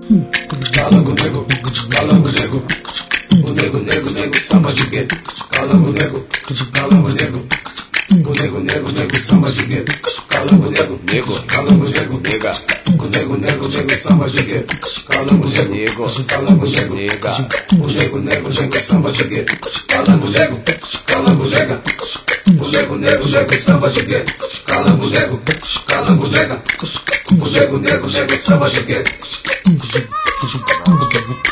Calango nego, calango nego, o nego, nego, nego, samba de gueto. Calango nego, calango nego, o nego, nego, nego, samba de gueto. Calango nego, nego, calango nego, nega, o nego, nego, nego, samba de gueto. Calango nego, calango nego, nega, o nego, nego, nego, samba de gueto. Calango nego, calango nega, o nego, nego, nego, samba de gueto. Calango nego, calango nega, o nego, nego, nego, samba de gueto.